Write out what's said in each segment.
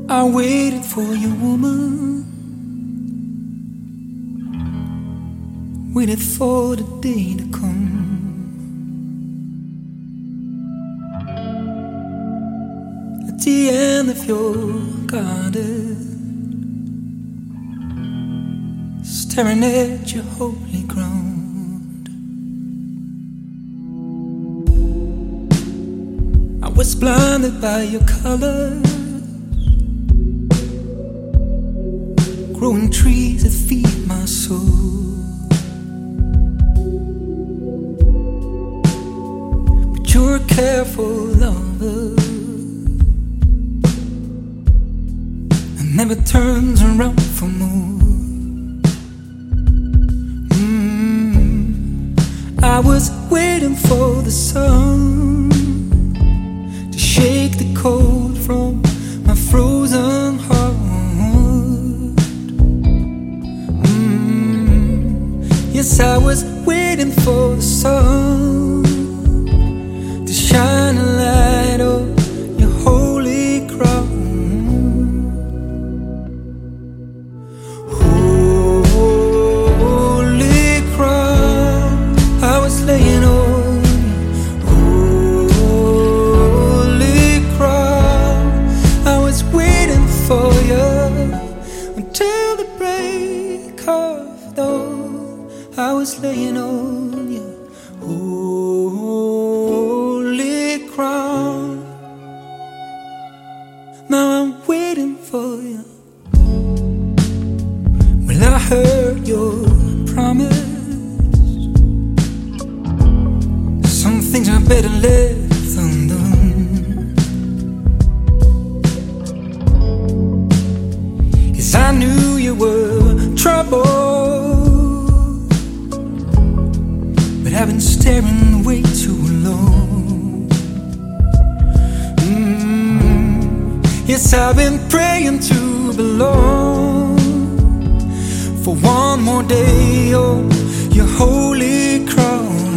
I waited for you, woman. Waited for the day to come. At the end of your garden, staring at your holy ground. I was blinded by your colors, growing trees that feed my soul. But you're a careful lover, and never turns around for more. I was waiting for the sun to shake the cold from my frozen heart. Yes, I was waiting for the sun to shine a light on your holy crown. Holy crown, I was laying on you. Holy crown, I was waiting for you until the break of dawn. I was laying on you, holy crown. Now I'm waiting for you. Well, I heard your promise. Some things are better left undone. 'Cause I knew you were trouble, I've been staring way too long. Yes, I've been praying to belong for one more day on your holy crown.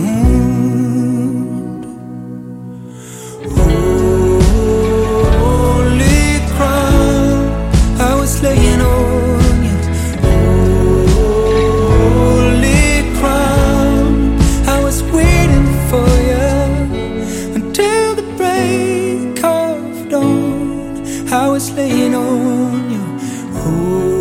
Holy crown, I was laying on. I was laying on you.